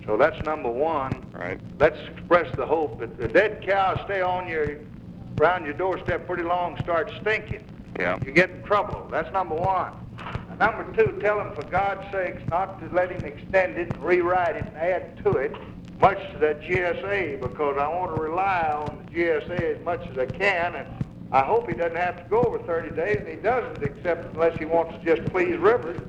So that's number one. Right. Let's express the hope that the dead cows stay around your doorstep pretty long, start stinking. Yeah. You get in trouble. That's number one. And number two, tell him for God's sakes not to let him extend it and rewrite it and add to it much to that GSA, because I want to rely on the GSA as much as I can, and I hope he doesn't have to go over 30 days, and he doesn't, except unless he wants to just please Rivers.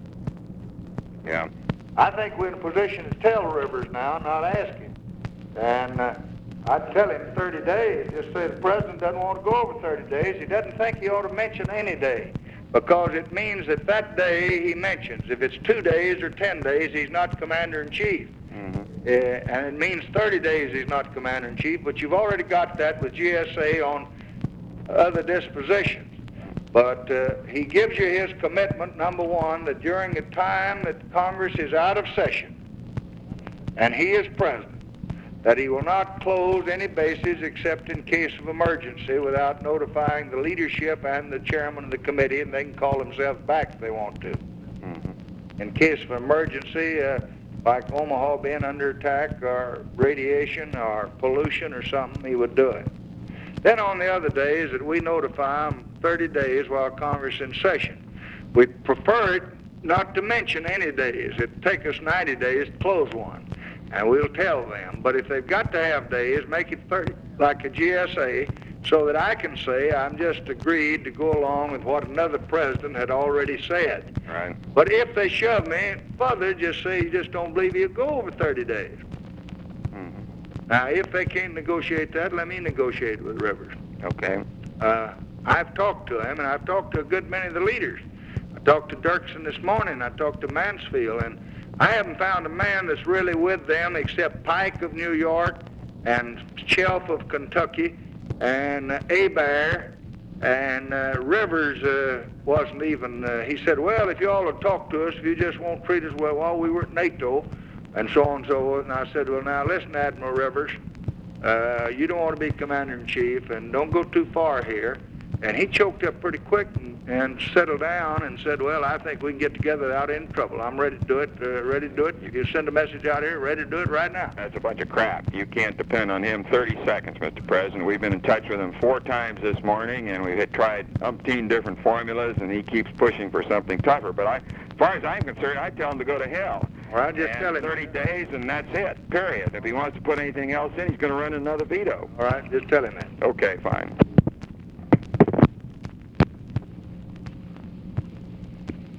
Yeah. I think we're in a position to tell Rivers now, not ask him. And I'd tell him 30 days, just say the president doesn't want to go over 30 days. He doesn't think he ought to mention any day, because it means that that day he mentions, if it's 2 days or 10 days, he's not commander-in-chief. Mm-hmm. And it means 30 days he's not commander-in-chief, but you've already got that with GSA on other dispositions. But he gives you his commitment, number one, that during the time that Congress is out of session and he is president, that he will not close any bases except in case of emergency without notifying the leadership and the chairman of the committee, and they can call themselves back if they want to. Mm-hmm. In case of emergency, like Omaha being under attack or radiation or pollution or something, he would do it. Then on the other days that we notify them 30 days while Congress is in session. We prefer it not to mention any days. It'd take us 90 days to close one, and we'll tell them. But if they've got to have days, make it 30, like a GSA, so that I can say I'm just agreed to go along with what another president had already said. Right. But if they shove me further, just say you just don't believe you'll go over 30 days. Now, if they can't negotiate that, let me negotiate with Rivers. Okay. I've talked to him, and I've talked to a good many of the leaders. I talked to Dirksen this morning. I talked to Mansfield, and I haven't found a man that's really with them except Pike of New York and Shelf of Kentucky and Hebert, and Rivers wasn't even, he said, well, if you all would talk to us, if you just won't treat us well while we were at NATO, and so on and so forth. And I said, well, now listen, Admiral Rivers, you don't want to be commander-in-chief, and don't go too far here. And he choked up pretty quick and settled down and said, well, I think we can get together without any trouble. I'm ready to do it, ready to do it. You send a message out here, ready to do it right now. That's a bunch of crap. You can't depend on him 30 seconds, Mr. President. We've been in touch with him 4 times this morning, and we've tried umpteen different formulas, and he keeps pushing for something tougher. But as far as I'm concerned, I tell him to go to hell. Well, I just tell him 30 days, and that's it, period. If he wants to put anything else in, he's going to run another veto. All right, just tell him that. Okay, fine.